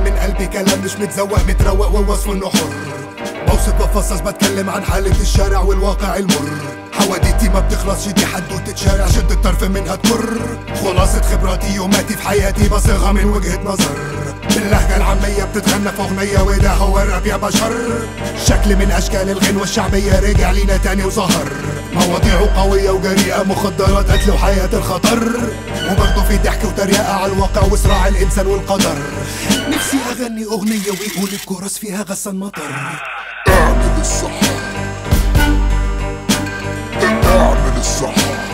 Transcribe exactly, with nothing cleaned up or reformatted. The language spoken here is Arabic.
من قلبي كلام مش متزوق متروق ووصف انه حر. بوصف بفصص بتكلم عن حالة الشارع والواقع المر. حواديتي ما بتخلصش دي حدوتة شارع شد الطرف منها تمر. خلاصة خبراتي يوماتي في حياتي بصيغها من وجهة نظر. باللهجة العامية بتتغنى في اغنية وده هو الراب يا بشر. شكل من اشكال الغنوة الشعبية رجع لينا تاني وظهر. مواضيعه قوية وجريئة مخدرات قتل وحياة الخطر. وبرضه في ضحك وتريقة على الواقع وصراع الانسان والقدر. نفسي اغني اغنية ويقول الكورس فيها غسان مطر. اعمل الصح اعمل الصح